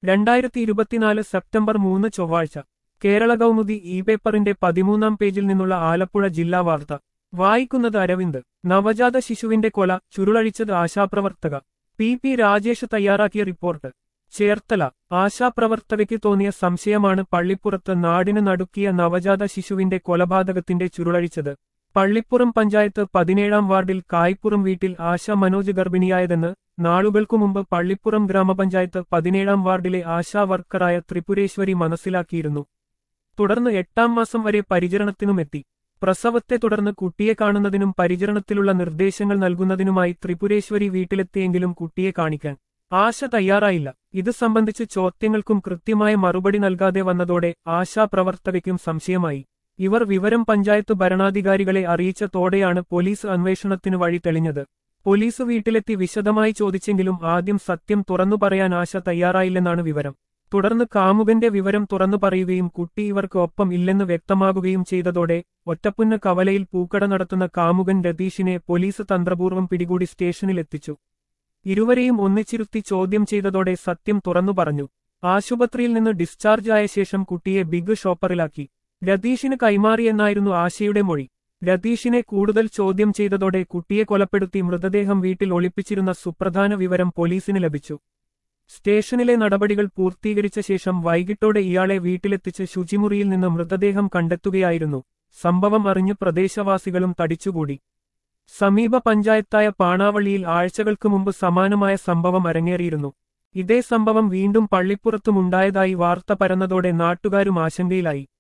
2024 September 3 ചൊവ്വാഴ്ച Kerala Kaumudi E പേപ്പറിന്റെ 13-ാം പേജിൽ നിന്നുള്ള ആലപ്പുഴ ജില്ലാ വാർത്ത വായിക്കുന്നത് അരവിന്ദ്. നവജാത ശിശുവിന്റെ കൊല ചുരുളഴിച്ചത് ആശാപ്രവർത്തക. പി രാജേഷ് തയ്യാറാക്കിയ റിപ്പോർട്ട്. ചേർത്തല. ആശാപ്രവർത്തകയ്ക്ക് തോന്നിയ സംശയമാണ് പള്ളിപ്പുറത്ത് നാടിന് നടുക്കിയ നവജാത ശിശുവിന്റെ കൊലപാതകത്തിന്റെ ചുരുളഴിച്ചത്. പള്ളിപ്പുറം പഞ്ചായത്ത് 17-ാം വാർഡിൽ കായ്പുറം വീട്ടിൽ ആശ മനോജ് ഗർഭിണിയായതെന്ന് നാളുകൾക്കു മുമ്പ് പള്ളിപ്പുറം ഗ്രാമപഞ്ചായത്ത് 17-ാം വാർഡിലെ ആശാ വർക്കറായ ത്രിപുരേശ്വരി മനസ്സിലാക്കിയിരുന്നു. തുടർന്ന് 8-ാം മാസം വരെ പരിചരണത്തിനുമെത്തി. പ്രസവത്തെ തുടർന്ന് കുട്ടിയെ കാണുന്നതിനും പരിചരണത്തിലുള്ള നിർദ്ദേശങ്ങൾ നൽകുന്നതിനുമായി ത്രിപുരേശ്വരി വീട്ടിലെത്തിയെങ്കിലും കുട്ടിയെ കാണിക്കാൻ ആശ തയ്യാറായില്ല. ഇത് സംബന്ധിച്ച് ചോദ്യങ്ങൾക്കും കൃത്യമായ മറുപടി നൽകാതെ വന്നതോടെ ആശാപ്രവർത്തകയ്ക്കും സംശയമായി. ഇവർ വിവരം പഞ്ചായത്ത് ഭരണാധികാരികളെ അറിയിച്ചതോടെയാണ് പോലീസ് അന്വേഷണത്തിന് വഴി തെളിഞ്ഞത്. പോലീസ് വീട്ടിലെത്തി വിശദമായി ചോദിച്ചെങ്കിലും ആദ്യം സത്യം തുറന്നു പറയാൻ ആശ തയ്യാറായില്ലെന്നാണ് വിവരം. തുടർന്ന് കാമുകന്റെ വിവരം തുറന്നു പറയുകയും കുട്ടി ഇവർക്ക് ഒപ്പം ഇല്ലെന്ന് വ്യക്തമാകുകയും ചെയ്തതോടെ ഒറ്റപ്പുന്ന കവലയിൽ പൂക്കട നടത്തുന്ന കാമുകൻ രതീഷിനെ പോലീസ് തന്ത്രപൂർവ്വം പിടികൂടി സ്റ്റേഷനിലെത്തിച്ചു. ഇരുവരെയും ഒന്നിച്ചിരുത്തി ചോദ്യം ചെയ്തതോടെ സത്യം തുറന്നു പറഞ്ഞു. ആശുപത്രിയിൽ നിന്ന് ഡിസ്ചാർജ് ആയ ശേഷം കുട്ടിയെ ബിഗ് ഷോപ്പറിലാക്കി രതീഷിന് കൈമാറിയെന്നായിരുന്നു ആശയുടെ മൊഴി. രതീഷിനെ കൂടുതൽ ചോദ്യം ചെയ്തതോടെ കുട്ടിയെ കൊലപ്പെടുത്തി മൃതദേഹം വീട്ടിൽ ഒളിപ്പിച്ചിരുന്ന സുപ്രധാന വിവരം പോലീസിന് ലഭിച്ചു. സ്റ്റേഷനിലെ നടപടികൾ പൂർത്തീകരിച്ച ശേഷം വൈകിട്ടോടെ ഇയാളെ വീട്ടിലെത്തിച്ച് ശുചിമുറിയിൽ നിന്ന് മൃതദേഹം കണ്ടെത്തുകയായിരുന്നു. സംഭവം അറിഞ്ഞ് പ്രദേശവാസികളും തടിച്ചുകൂടി. സമീപ പഞ്ചായത്തായ പാണാവള്ളിയിൽ ആഴ്ചകൾക്ക് മുമ്പ് സമാനമായ സംഭവം അരങ്ങേറിയിരുന്നു. ഇതേ സംഭവം വീണ്ടും പള്ളിപ്പുറത്തുമുണ്ടായതായി വാർത്ത പരന്നതോടെ നാട്ടുകാരും ആശങ്കയിലായി.